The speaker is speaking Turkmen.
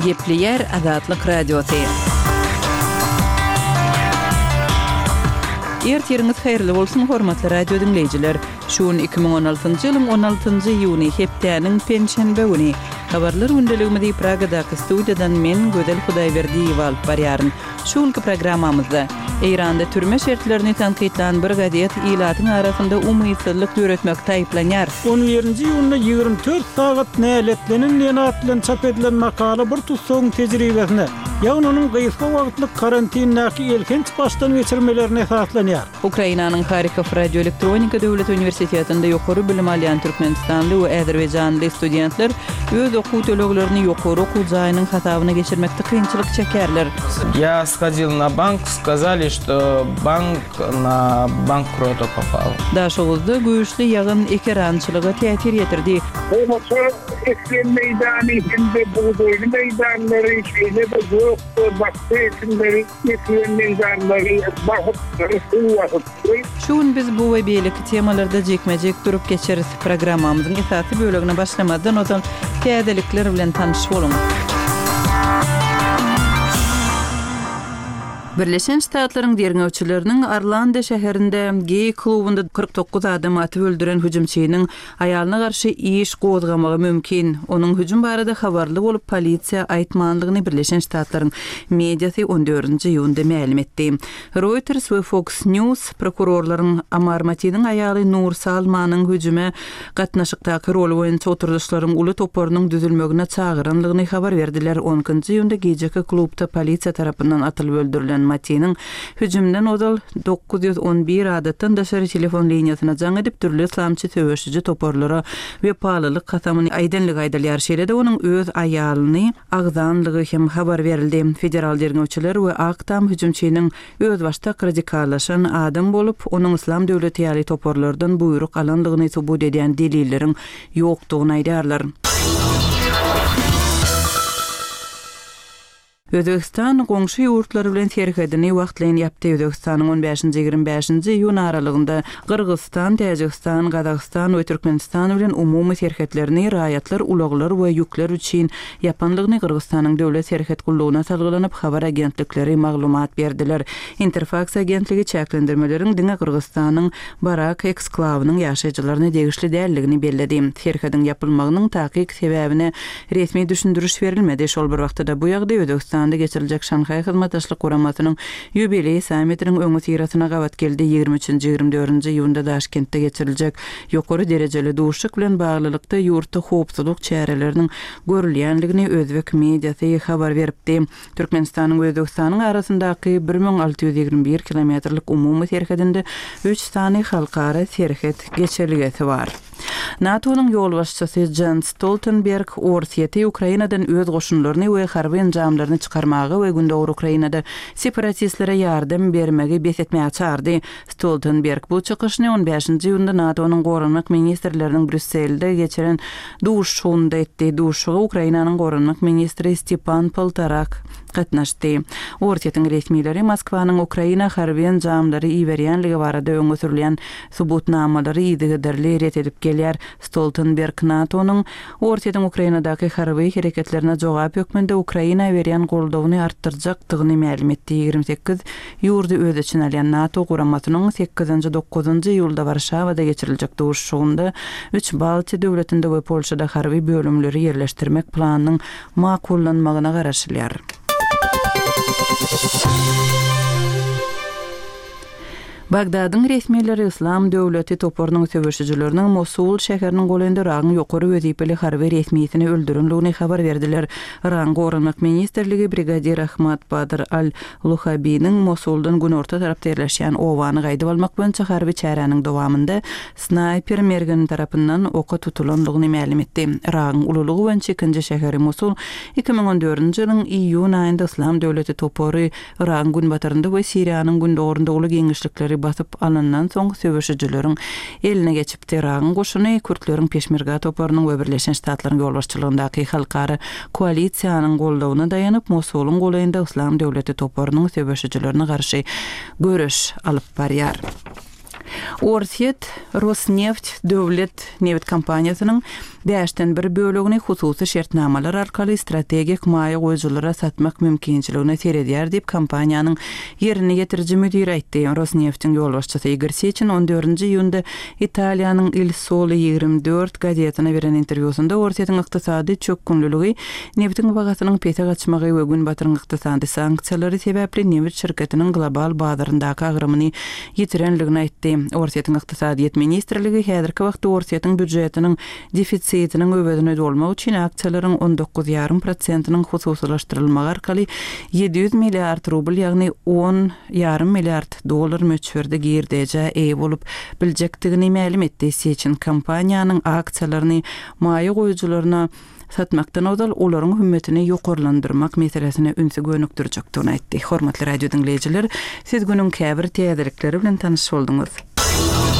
Gepli yer Azatlyk Radiosu. Ertiriňiz hayrly bolsun hormatly radio dinleyijiler. Şuun 2016-njy ýylyň 16-njy iýuny hepdäniň penşenbe güni habarlar gündeligimizi Pragadaky studiýadan men Gödel Hudaýberdiýew alyp barýaryn. Şuunky programmamyzda Eýranda türme şertlerini tanqidlan bir gadet ilatyň arasynda umytsızlyk ýöretmek taýplanýar. 11-nji ýylda 24 sagat näletlenen ýanatylan çap edilen makala bir tutsaň tejribesine, ýagny onuň gysga wagtlyk karantindaky elkenç başdan geçirmelerini esaslanýar. Ukrainanyň Harkov Radioelektronika Döwlet Universitetinde ýokary bilim alýan Türkmenistanly we Azerbaýjanly studentler öz okuwçylyklaryny ýokary okuw jaýynyň hatabyna geçirmekde kynçylyk çekerler. Я сходил на банк, сказали, что банк на банкрота попал. Daşygyzda güýçli ýagyn ekerançylyga täsir ýetirdi. Bu ekran meýdany inde buğdoýly meýdanlary şeýle de ýokdur, başga ekranlary, ekran meýdanlary bahypdyr. Şuun biz bu we beýleki temalarda jekmejek durup geçeriz. Programmamyzyň esasy bölegine başlamadan ozan täzelikler bilen tanyşyp bolun. Birleşen Ştatlaryň derňewçileriniň Arlanda şäherinde gay klubunda 49 adam atyp öldüren hüjümçiniň aýalyna garşy iş gozgamagy mümkin. Onuň hüjüm barada habarly bolup polisiýa aýtmanlygyny Birleşen Ştatlaryň mediasy 14-nji ýylda ma'lum etdi. Reuters we Fox News prokurorlaryň Amar Matiniň aýaly Nur Salmanyň hüjüme gatnaşykdaky rol boýunça oturduşlaryň uly toporunyň düzülmegine çağıranlygyny habar berdiler. 10-njy ýylda gejeki klubda polisiýa tarapyndan atylyp öldürilen Matiniň hüjümden odal 911 adatdan daşary telefon liniýasyna jaň edip türlü islamçy töweşiji toporlara we paýlylyk katamyny aýdanlyk aýdalýar şeýlede onuň öz aýalyny agdanlygy hem habar berildi. Federal derňewçiler we Aktam hüjümçiniň öz başta radikallaşan adam bolup onuň islam döwleti ýaly toporlardan buyruk alanlygyny subut edýän delilleriň ýokdugyny aýdarlar. Özbekistan goňşy ýurtlary bilen terhedini wagtlaryň ýapdy. Özbekistanyň 15-25-nji ýyl aralygynda Kyrgyzstan, Täjikistan, Gazaqstan we Türkmenistan bilen umumy terhetlerini raýatlar, ulaglar we ýükler üçin ýapanlygyny Kyrgyzstanyň döwlet terhet gullugyna salgylanyp habar agentlikleri maglumat berdiler. Interfax agentligi çäklendirmeleriň diňe Kyrgyzstanyň Barak eksklawynyň ýaşaýjylaryna degişli dälligini belledi. Terhediň ýapylmagynyň takyk sebäbine resmi düşündürüş berilmedi. Şol bir wagtda bu ýagdaý Özbekistan geçiriljek Şanhay hyzmatdaşlyk guramatynyň ýubiley sammitiniň öňü syrasyna gawat geldi. 23-24-nji ýylda Daşkentde geçiriljek ýokary derejeli duşyk bilen baglylykda ýurtda howpsuzlyk çäreleriniň görülýänligini özbek mediasy habar beripdi. Türkmenistanyň we Özbekistanyň arasyndaky 1621 kilometrlik umumy terhedinde 3 sany halkara terhet geçerligesi bar. NATO'nun ýol başçysy Jens Stoltenberg Orsiýeti Ukrainadan öz goşunlaryny we harby enjamlaryny çykarmagy we gündäk Ukrainada separatistlere ýardam bermegi besetmäge çağırdy. Stoltenberg bu çykyşyny 15-nji ýylda NATO'nun gorunmak ministrleriniň Brüsselde geçiren duşşunda etdi. Duşşuga Ukrainanyň gorunmak ministri Stepan Poltorak gatnaşdy. Orsiýetiň resmileri Moskwanyň Ukraina harby enjamlary iýerýänligi barada öňe sürilýän subutnamalary ýygyderli ret edip gelýär. Stoltenberg NATO'nun Orsiýetiň Ukrainadaky harby hereketlerine jogap ýokmunda Ukraina berýän goldawyny artdyrjakdygyny ma'lum etdi. 28 ýurdy öz içine alýan NATO guramatynyň 8-9-njy ýylda Warşawada geçiriljek duşşugynda 3 Baltiýa döwletinde we Polşada harby bölümleri ýerleşdirmek planynyň makullanmagyna garaşylýar. Bagdadyň resmiýetleri İslam döwleti toporunyň söwüşçileriniň Mosul şäheriniň golynda ragyň ýokary wezipeli harby resmiýetini öldürenligini habar berdiler. Iran gorunmak ministrligi brigadir Ahmad Badr al-Luhabi'nin Mosuldan günorta tarapda ýerleşýän owany gaýdyp almak boýunça harby çäreniň dowamında snayper mergeni tarapyndan oka tutulanlygyny ma'lum etdi. Ragyň ululugy boýunça ikinji şäheri Mosul 2014-nji ýylyň iýun aýynda İslam döwleti topory Iran gün batarynda we Siriýanyň gündogorunda uly geňişlikleri basyp alyndan soň söwüşçileriň eline geçipdi. Ragyň goşuny Kürtleriň Peşmerga toporunyň we Birleşen Ştatlaryň ýolbaşçylygyndaky halkara koalisiýanyň goldawyna daýanyp Mosulyň golynda İslam döwleti toporunyň söwüşçilerine garşy görüş alyp barýar. Orset Rosneft dövlet neft kompaniýasynyň bäşden bir bölügini hususy şertnamalar arkaly strategik maýa goýjylara satmak mümkinçiligine teredýär diýip kompaniýanyň ýerini ýetiriji müdiri aýtdy. Rosneft'in ýol başçysy Igor Sechin 14-nji ýylda Italiýanyň Il Sole 24 gazetyna beren interwýusunda Orset'in ykdysady çökünlüligi, neftiň bagasynyň pete gaçmagy we gün batyryň ykdysady sanksiýalary sebäpli neft şirketiniň global bazaryndaky agrymyny ýitirenligini aýtdy. Orset'in ykdysadyýet ministrligi häzirki wagtda Orset'in büdjetiniň defisitiniň öwedine dolmak üçin aksiýalaryň 19,5%-nyň hususlaşdyrylmagy arkaly 700 milliard rubl, ýagny 10,5 milliard dollar möçberde girdeje eýe bolup biljekdigini ma'lum etdi. Sechin kompaniýanyň aksiýalaryny maýa goýjylaryna satmakdan odal olaryň hümmetini ýokarlandyrmak meselesine ünsü gönükdirjekdigini aýtdy. Hormatly radio dinleýijiler, siz günüň käbir täzelikleri bilen tanyş boldyňyz.